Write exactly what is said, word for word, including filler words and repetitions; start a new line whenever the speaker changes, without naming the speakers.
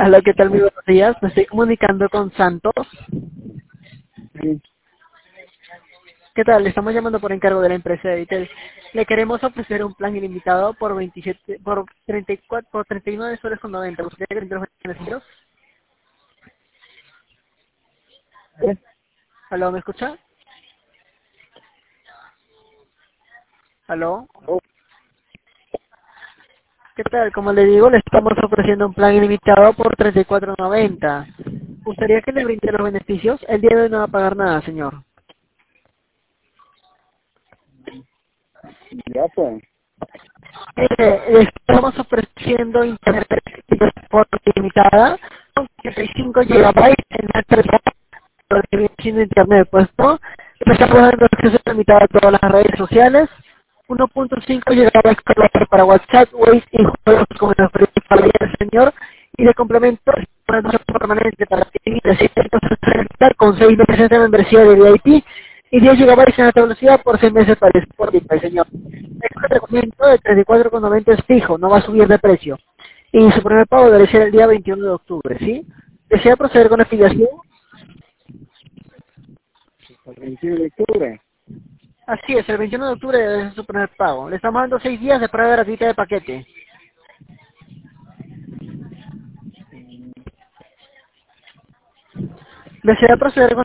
Hola, ¿qué tal? Muy buenos días. Me estoy comunicando con Santos.
Sí,
¿Qué tal? Le estamos llamando por encargo de la empresa de Vitel. Le queremos ofrecer un plan ilimitado por veintisiete, por treinta y cuatro, por treinta y nueve soles con noventa. ¿Usted quiere que los beneficios?
¿eh?
¿Aló, me escucha? ¿Aló?
Oh,
¿Qué tal? Como le digo, le estamos ofreciendo un plan ilimitado por treinta y cuatro noventa. ¿Gustaría que le brinde los beneficios? El día de hoy no va a pagar nada, señor.
ya pues.
Eh, le estamos ofreciendo internet por limitada con treinta y cinco gigabytes en la tercera sin internet puesto. Le estamos dando acceso limitado a todas las redes sociales. uno punto cinco gigabytes para WhatsApp, Waze y juegos como la para el señor. Y de complemento, una noche permanente para ti, con seis meses de membresía de V I P y diez gigabytes en alta velocidad por seis meses para el Spotify, señor. El tratamiento de treinta y cuatro con noventa es fijo, no va a subir de precio. Y su primer pago debe ser el día veintiuno de octubre, ¿sí? ¿Desea proceder con la afiliación?
El veintiuno de octubre.
Así es, el veintiuno de octubre debe ser su primer pago. Le estamos dando seis días de prueba gratuita de paquete. ¿Desea proceder con